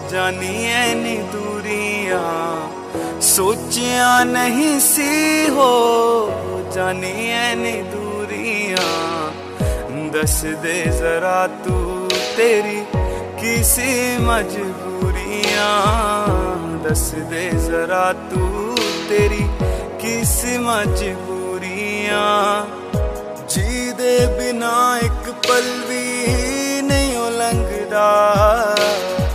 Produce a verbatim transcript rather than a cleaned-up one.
जानिए नी दूरियां सोचिया नहीं सी हो जानिए नी दूरियां दस दे जरा तू तेरी किसी मजबूरियां दस दे जरा तू तेरी किसी मजबूरियां जी दे बिना एक पल